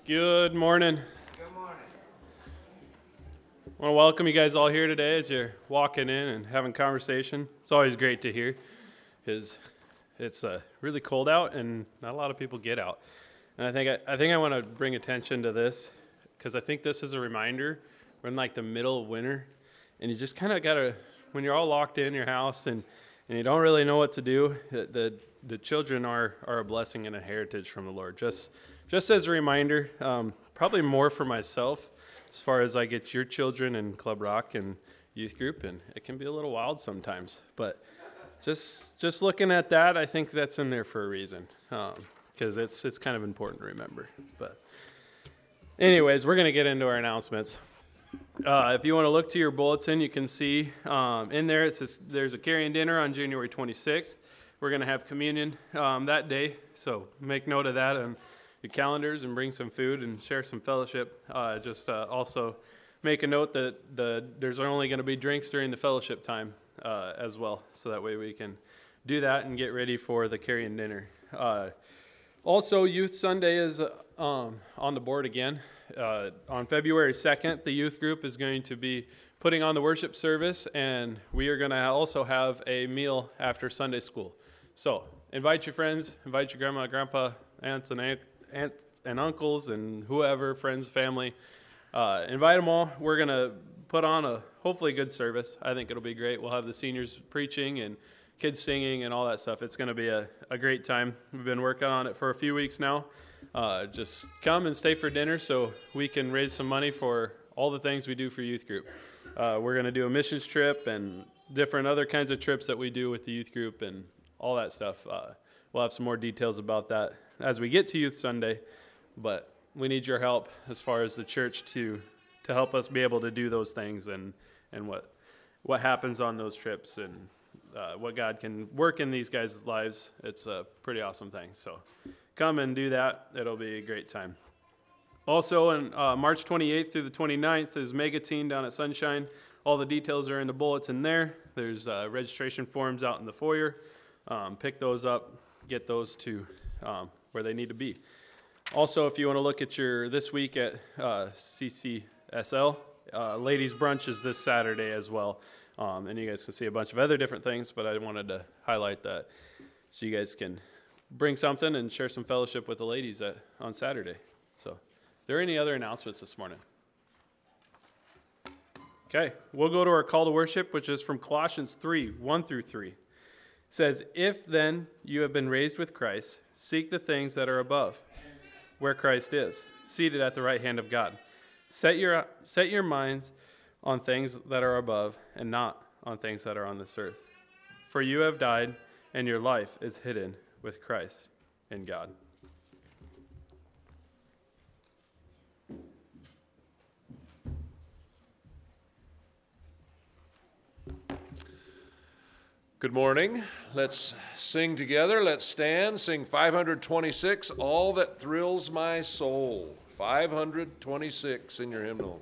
Good morning. Good morning. I want to welcome you guys all here today as you're walking in and having conversation. It's always great to hear because it's really cold out and not a lot of people get out. And I think I want to bring attention to this because I think this is a reminder. We're in like the middle of winter, and you just kind of got to, when you're all locked in your house and you don't really know what to do, the children are a blessing and a heritage from the Lord. Just as a reminder, probably more for myself as far as I get your children in Club Rock and youth group, and it can be a little wild sometimes. But just looking at that, I think that's in there for a reason, because it's kind of important to remember. But anyways, we're going to get into our announcements. If you want to look to your bulletin, you can see in there it says there's a carrying dinner on January 26th. We're going to have communion that day, so make note of that on your calendars and bring some food and share some fellowship. Also make a note that there's only going to be drinks during the fellowship time as well, so that way we can do that and get ready for the carrying dinner. Also, Youth Sunday is on the board again. On February 2nd, the youth group is going to be putting on the worship service, and we are going to also have a meal after Sunday school. So invite your friends, invite your grandma, grandpa, aunts and uncles, and whoever, friends, family. Invite them all. We're going to put on a hopefully good service. I think it'll be great. We'll have the seniors preaching and kids singing and all that stuff. It's going to be a great time. We've been working on it for a few weeks now. Just come and stay for dinner so we can raise some money for all the things we do for youth group. We're going to do a missions trip and different other kinds of trips that we do with the youth group and all that stuff. We'll have some more details about that as we get to Youth Sunday, but we need your help as far as the church to help us be able to do those things and what happens on those trips and what God can work in these guys' lives. It's a pretty awesome thing. So come and do that. It'll be a great time. Also, on March 28th through the 29th is Mega Teen down at Sunshine. All the details are in the bulletin there. There's registration forms out in the foyer. Pick those up, get those to where they need to be. Also, if you want to look at this week at CCSL, ladies brunch is this Saturday as well. And you guys can see a bunch of other different things, but I wanted to highlight that so you guys can bring something and share some fellowship with the ladies on Saturday. So, are there any other announcements this morning? Okay, we'll go to our call to worship, which is from Colossians 3, 1 through 3. It says, "If then you have been raised with Christ, seek the things that are above, where Christ is, seated at the right hand of God. Set your minds on things that are above and not on things that are on this earth. For you have died, and your life is hidden with Christ in God." Good morning. Let's sing together. Let's stand. Sing 526, "All That Thrills My Soul." 526 in your hymnal.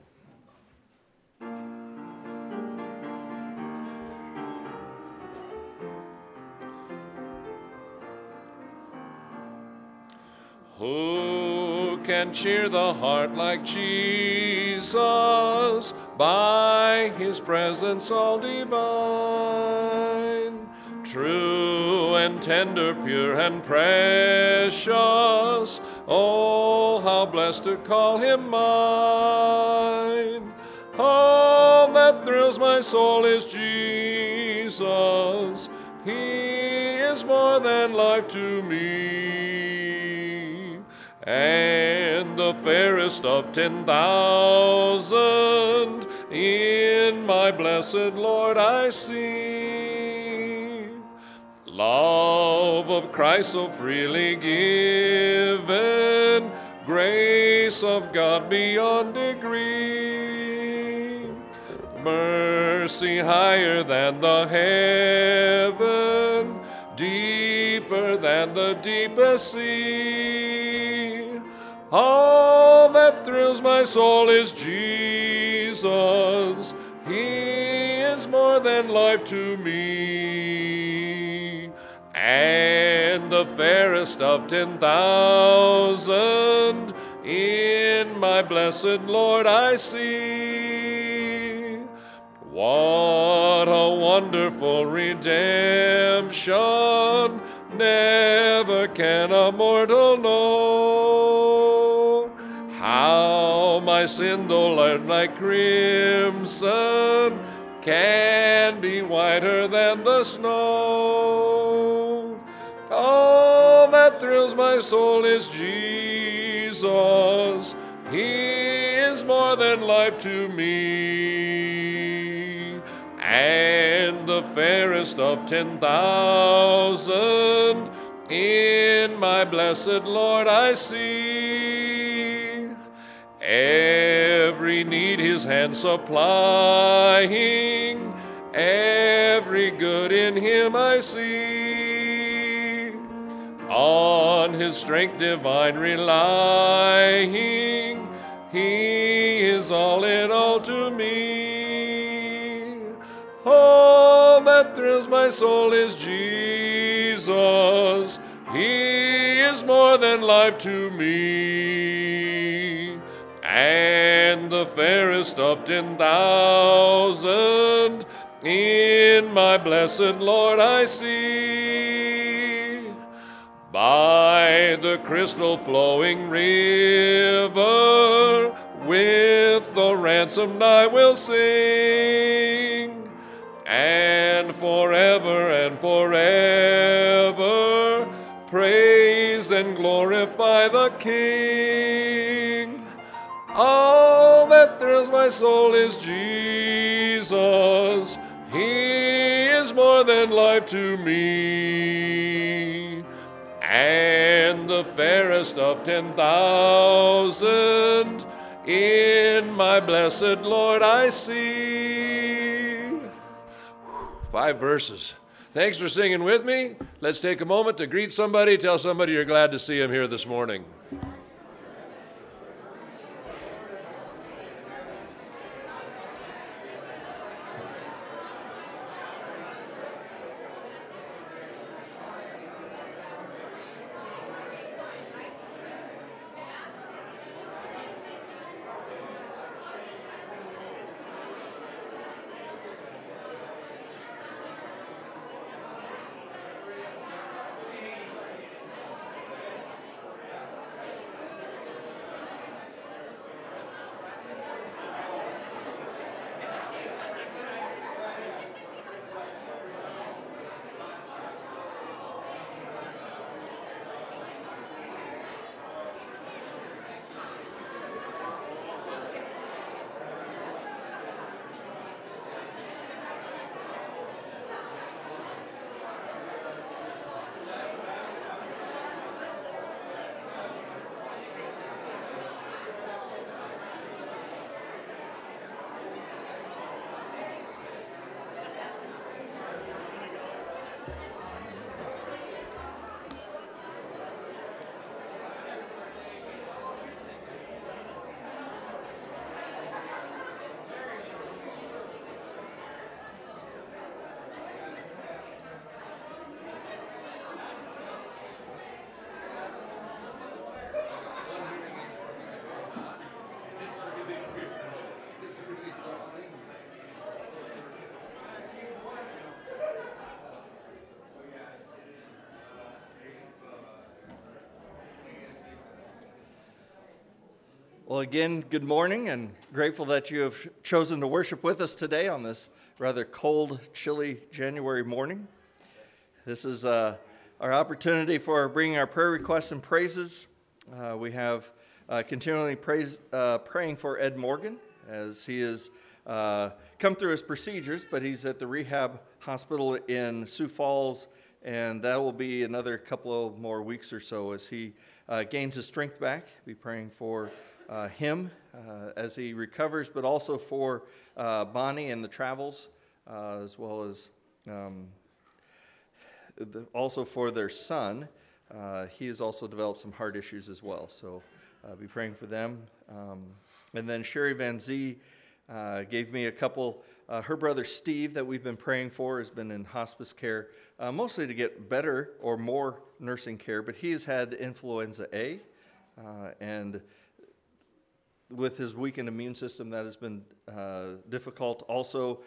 Who can cheer the heart like Jesus, by his presence all divine? True and tender, pure and precious, oh, how blessed to call him mine. All that thrills my soul is Jesus, he is more than life to me. And the fairest of 10,000 in my blessed Lord I see. Love of Christ so freely given, grace of God beyond degree, mercy higher than the heaven, deeper than the deepest sea. All that thrills my soul is Jesus, he is more than life to me. And the fairest of 10,000 in my blessed Lord I see. What a wonderful redemption, never can a mortal know. How my sin, though like crimson, can be whiter than the snow. All that thrills my soul is Jesus. He is more than life to me. And the fairest of 10,000 in my blessed Lord I see. Every need his hand supplying, every good in him I see. On his strength divine relying, he is all in all to me. All that thrills my soul is Jesus. He is more than life to me. And the fairest of 10,000 in my blessed Lord I see. By the crystal flowing river, with the ransomed I will sing, and forever praise and glorify the King. All that thrills my soul is Jesus. He is more than life to me. And the fairest of 10,000 in my blessed Lord I see. 5 verses. Thanks for singing with me. Let's take a moment to greet somebody. Tell somebody you're glad to see him here this morning. Well, again, good morning, and grateful that you have chosen to worship with us today on this rather cold, chilly January morning. This is our opportunity for bringing our prayer requests and praises. We have continually praying for Ed Morgan as he has come through his procedures, but he's at the rehab hospital in Sioux Falls, and that will be another couple of more weeks or so as he gains his strength back. Be praying for him as he recovers, but also for Bonnie and the travels, as well as also for their son. He has also developed some heart issues as well, so be praying for them. And then Sherry Van Zee gave me a couple. Her brother Steve, that we've been praying for, has been in hospice care, mostly to get better or more nursing care, but he has had influenza A, and with his weakened immune system, that has been difficult. Also,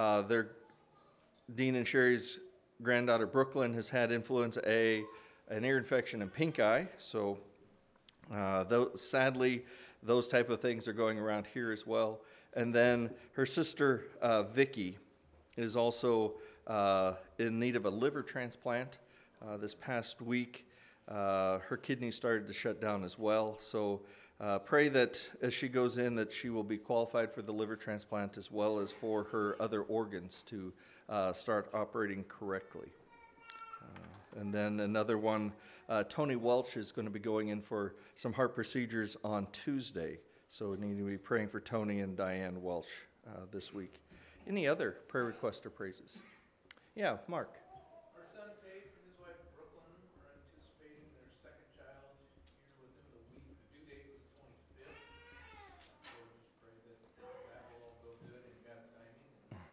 Dean and Sherry's granddaughter Brooklyn has had influenza A, an ear infection, and pink eye. So, sadly, those type of things are going around here as well. And then her sister Vicky is also in need of a liver transplant. This past week, her kidneys started to shut down as well. So pray that as she goes in that she will be qualified for the liver transplant as well as for her other organs to start operating correctly. And then another one, Tony Welch is going to be going in for some heart procedures on Tuesday. So we need to be praying for Tony and Diane Welch this week. Any other prayer requests or praises? Yeah, Mark. Our son Tate and his wife Brooklyn are anticipating their second child here within the week. The due date was the 25th. So just pray that that will all go good in God's timing.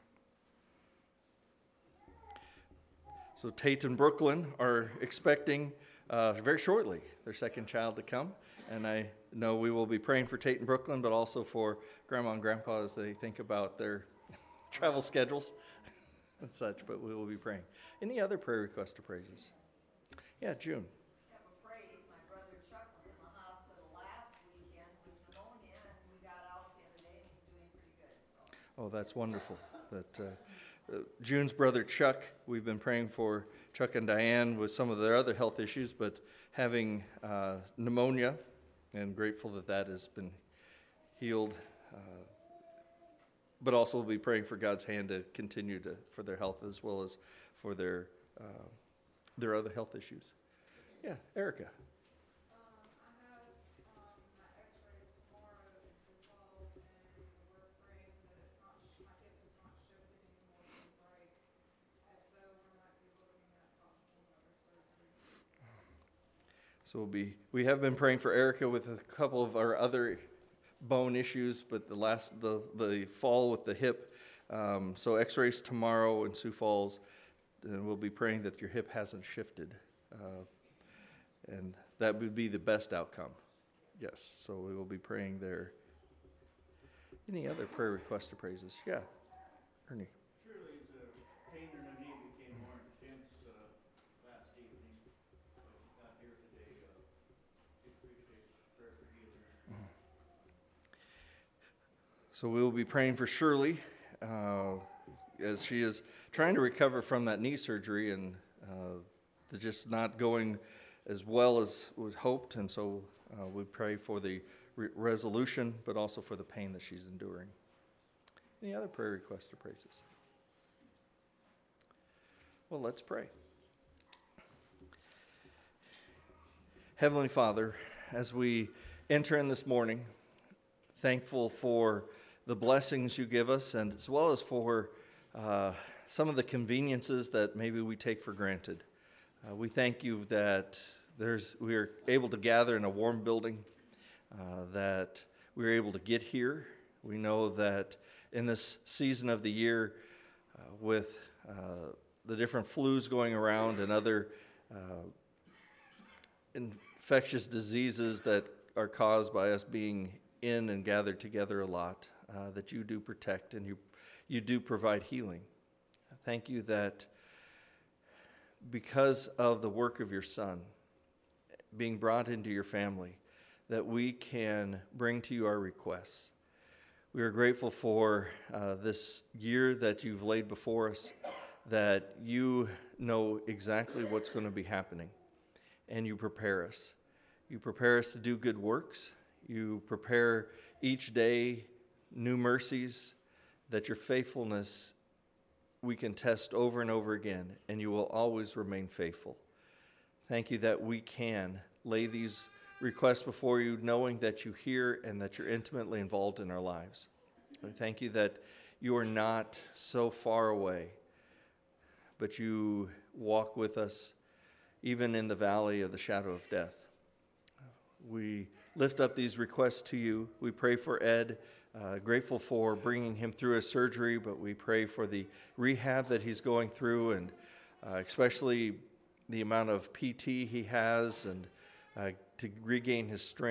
So Tate and Brooklyn are expecting very shortly their second child to come. And I know we will be praying for Tate and Brooklyn, but also for Grandma and Grandpa as they think about their travel schedules and such, but we will be praying. Any other prayer requests or praises? Yeah, June. Have a praise. My brother Chuck was in the hospital last weekend with pneumonia, and we got out the other day, and he's doing pretty good. So. Oh, that's wonderful. June's brother Chuck, we've been praying for Chuck and Diane with some of their other health issues, but having pneumonia, and grateful that that has been healed. But also we'll be praying for God's hand to continue for their health as well as for their other health issues. Yeah, Erica. I have my x-rays tomorrow in Sioux Falls, and we're praying that it's not, my hip is not shifted anymore to the right. And so we might be looking at possible another surgery. So we have been praying for Erica with a couple of our other bone issues, but the fall with the hip. So x-rays tomorrow in Sioux Falls, and we'll be praying that your hip hasn't shifted. And that would be the best outcome. Yes, so we will be praying there. Any other prayer requests or praises? Yeah, Ernie. Surely the pain in the knee became more intense last evening. She's not here today. We appreciate prayer for healing. So we will be praying for Shirley as she is trying to recover from that knee surgery and just not going as well as was hoped. And so we pray for the resolution, but also for the pain that she's enduring. Any other prayer requests or praises? Well, let's pray. Heavenly Father, as we enter in this morning, thankful for the blessings you give us, and as well as for some of the conveniences that maybe we take for granted. We thank you that we are able to gather in a warm building, that we are able to get here. We know that in this season of the year, with the different flus going around and other infectious diseases that are caused by us being in and gathered together a lot, that you do protect and you do provide healing. Thank you that because of the work of your Son being brought into your family, that we can bring to you our requests. We are grateful for this year that you've laid before us, that you know exactly what's going to be happening, and you prepare us. You prepare us to do good works. You prepare each day new mercies, that your faithfulness we can test over and over again, and you will always remain faithful. Thank you that we can lay these requests before you, knowing that you hear and that you're intimately involved in our lives. I thank you that you are not so far away, but you walk with us even in the valley of the shadow of death. We lift up these requests to you. We pray for Ed, grateful for bringing him through his surgery, but we pray for the rehab that he's going through, and especially the amount of PT he has, and to regain his strength.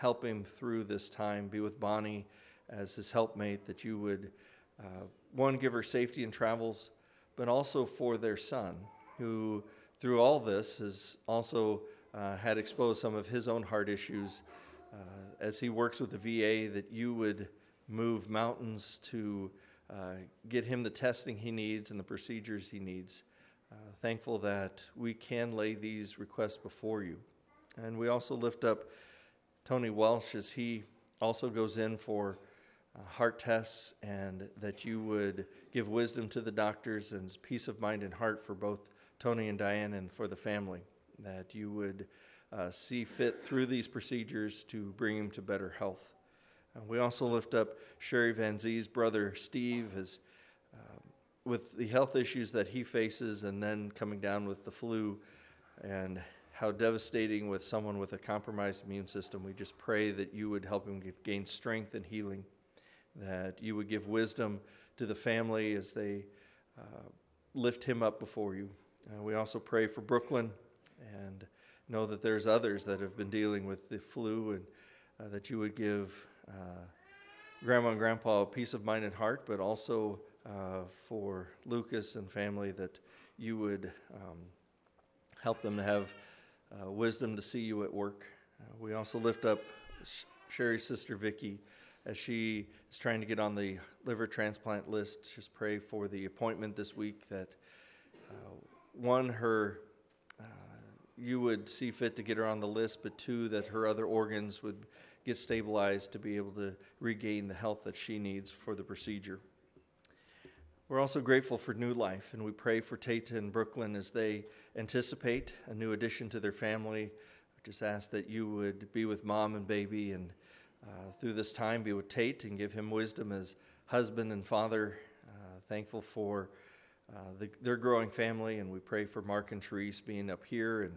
help him through this time. Be with Bonnie as his helpmate, that you would, one, give her safety in travels, but also for their son, who through all this has also had exposed some of his own heart issues. As he works with the VA, that you would move mountains to get him the testing he needs and the procedures he needs. Thankful that we can lay these requests before you. And we also lift up Tony Welsh as he also goes in for heart tests, and that you would give wisdom to the doctors and peace of mind and heart for both Tony and Diane and for the family, that you would see fit through these procedures to bring him to better health. We also lift up Sherry Van Zee's brother Steve, as with the health issues that he faces, and then coming down with the flu, and how devastating with someone with a compromised immune system. We just pray that you would help him gain strength and healing, that you would give wisdom to the family as they lift him up before you. We also pray for Brooklyn, and know that there's others that have been dealing with the flu, and that you would give Grandma and Grandpa a peace of mind and heart, but also for Lucas and family, that you would help them to have wisdom to see you at work. We also lift up Sherry's sister Vicki as she is trying to get on the liver transplant list. Just pray for the appointment this week, that one, you would see fit to get her on the list, but two, that her other organs would get stabilized to be able to regain the health that she needs for the procedure. We're also grateful for New Life, and we pray for Tate and Brooklyn as they anticipate a new addition to their family. Just ask that you would be with mom and baby, and through this time be with Tate and give him wisdom as husband and father. Thankful for their growing family, and we pray for Mark and Therese being up here, and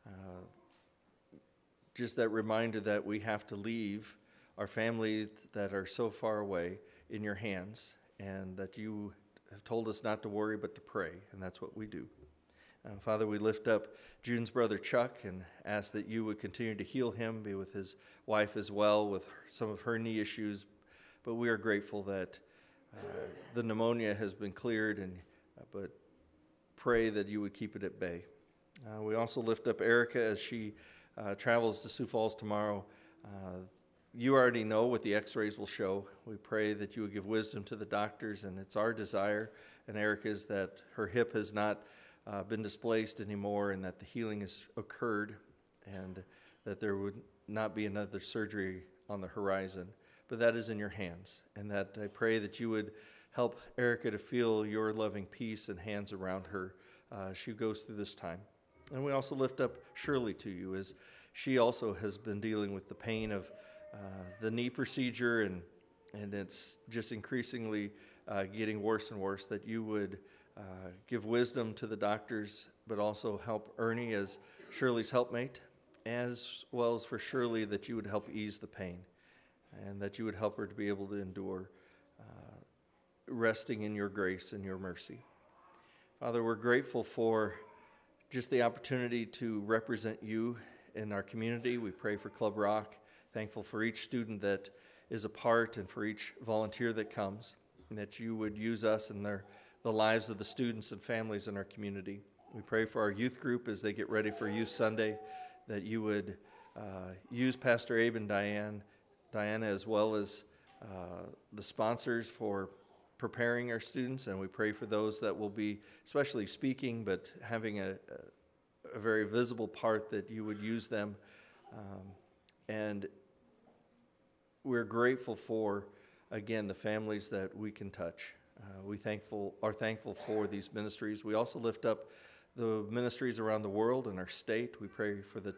just that reminder that we have to leave our families that are so far away in your hands, and that you have told us not to worry but to pray, and that's what we do. Father, we lift up June's brother Chuck and ask that you would continue to heal him, be with his wife as well with some of her knee issues, but we are grateful that the pneumonia has been cleared, and but pray that you would keep it at bay. We also lift up Erica as she travels to Sioux Falls tomorrow. You already know what the x-rays will show. We pray that you would give wisdom to the doctors, and it's our desire, and Erica's, that her hip has not been displaced anymore, and that the healing has occurred, and that there would not be another surgery on the horizon. But that is in your hands, and that I pray that you would help Erica to feel your loving peace and hands around her as she goes through this time. And we also lift up Shirley to you, as she also has been dealing with the pain of the knee procedure, and it's just increasingly getting worse and worse, that you would give wisdom to the doctors, but also help Ernie as Shirley's helpmate, as well as for Shirley, that you would help ease the pain, and that you would help her to be able to endure, resting in your grace and your mercy. Father, we're grateful for just the opportunity to represent you in our community. We pray for Club Rock, thankful for each student that is a part, and for each volunteer that comes, and that you would use us in the lives of the students and families in our community. We pray for our youth group as they get ready for Youth Sunday, that you would use Pastor Abe and Diana, as well as the sponsors for preparing our students, and we pray for those that will be especially speaking, but having a very visible part, that you would use them. And we're grateful for, again, the families that we can touch. We are thankful for these ministries. We also lift up the ministries around the world and our state. We pray for the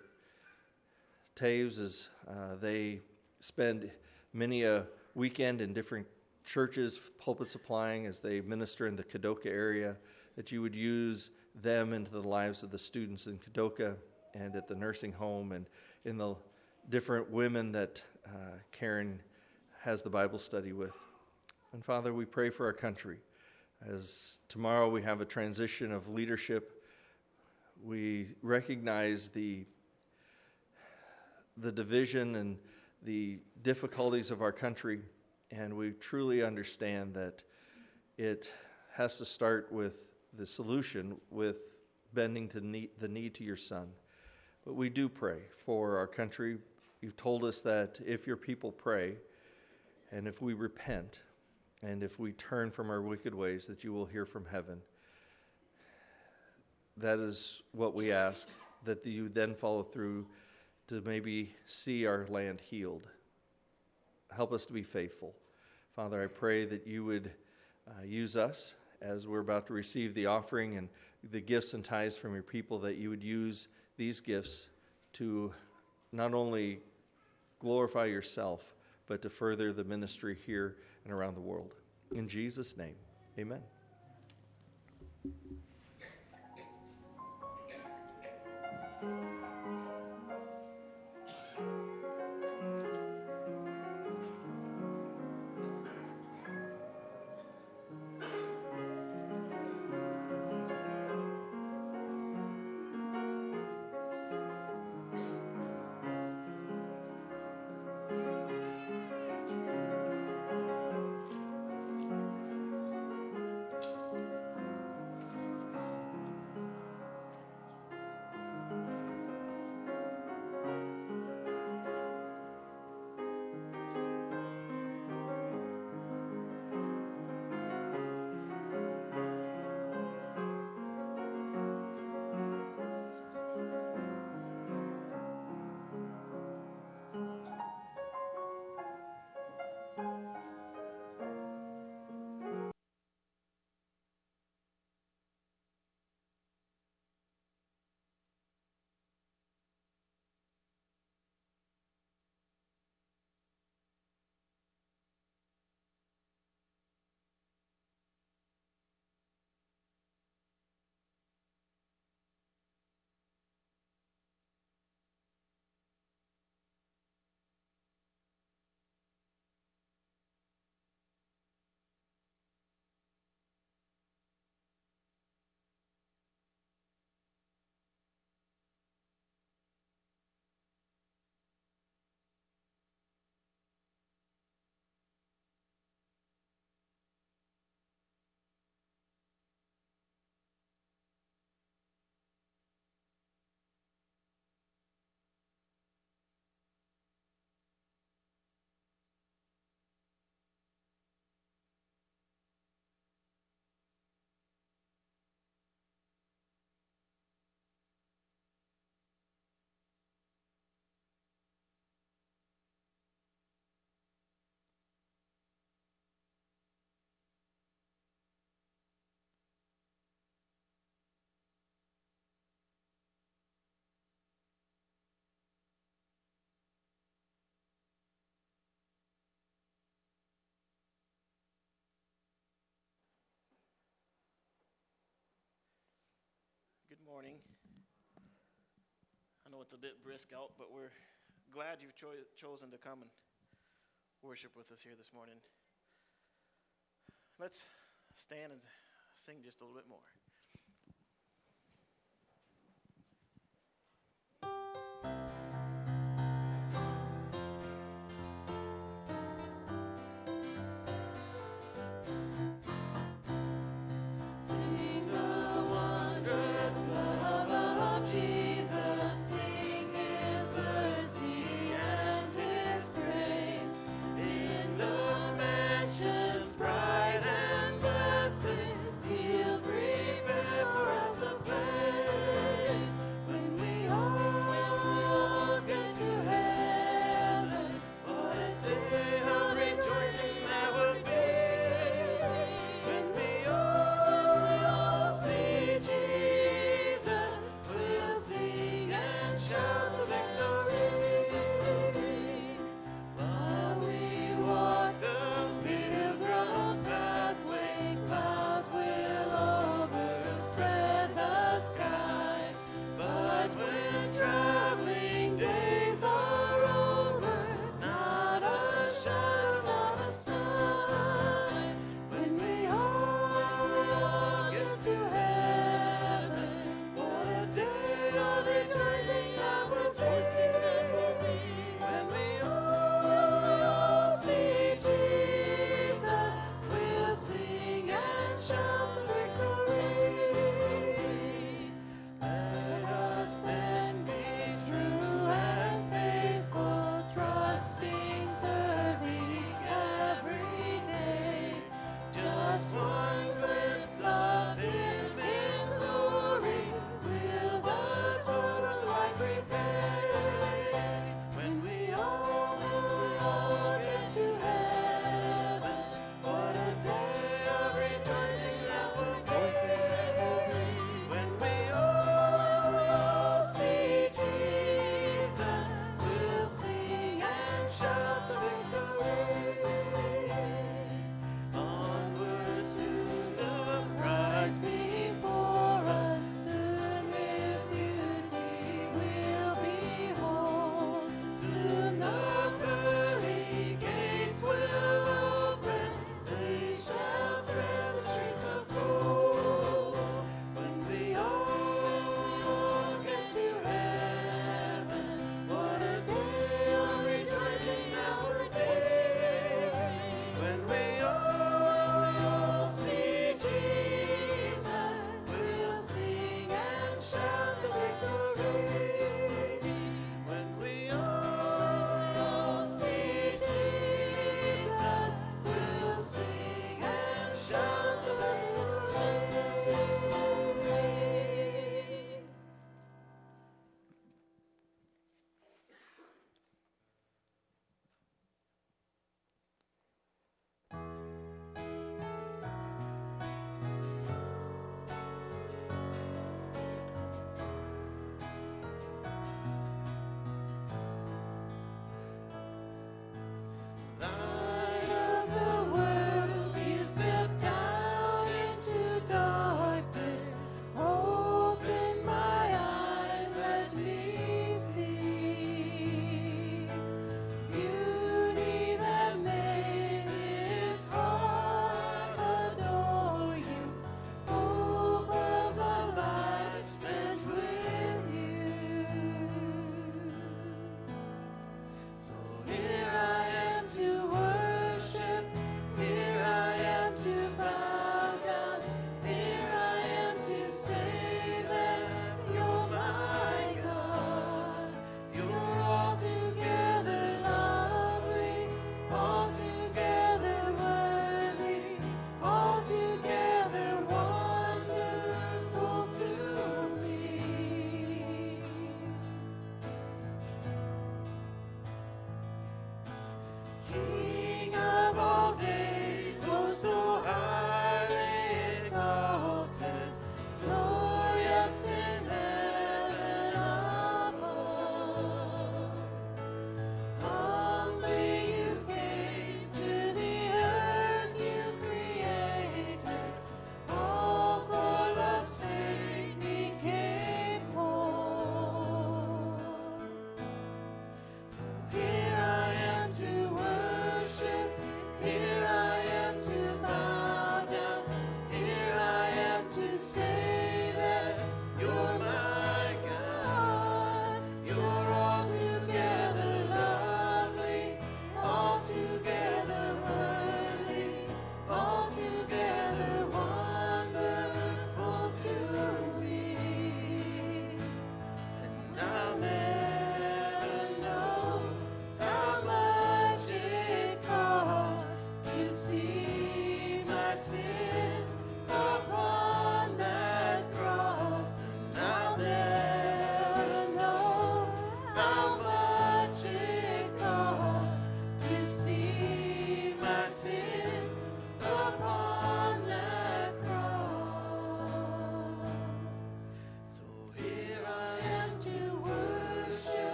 Taves as they spend many a weekend in different churches, pulpit supplying, as they minister in the Kadoka area, that you would use them into the lives of the students in Kadoka and at the nursing home, and in the different women that Karen has the Bible study with. And Father, we pray for our country. As tomorrow we have a transition of leadership, we recognize the division and the difficulties of our country, and we truly understand that it has to start with the solution, with bending to the knee to your Son. But we do pray for our country. You've told us that if your people pray, and if we repent, and if we turn from our wicked ways, that you will hear from heaven. That is what we ask, that you then follow through to maybe see our land healed. Help us to be faithful. Father, I pray that you would use us as we're about to receive the offering and the gifts and tithes from your people, that you would use these gifts to not only glorify yourself, but to further the ministry here and around the world. In Jesus' name, amen. Good morning. I know it's a bit brisk out, but we're glad you've chosen to come and worship with us here this morning. Let's stand and sing just a little bit more. Bright and blessed, he'll bring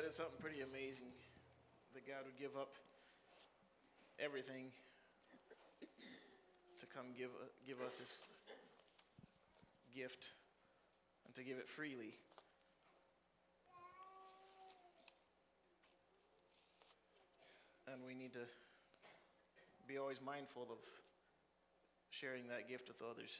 That is something pretty amazing, that God would give up everything to come give us this gift and to give it freely. And we need to be always mindful of sharing that gift with others.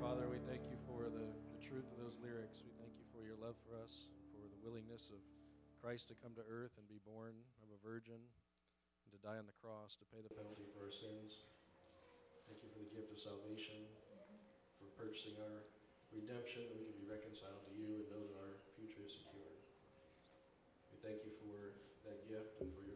love for us, for the willingness of Christ to come to earth and be born of a virgin and to die on the cross to pay the penalty for our sins. Thank you for the gift of salvation, for purchasing our redemption, that we can be reconciled to you and know that our future is secure. We thank you for that gift and for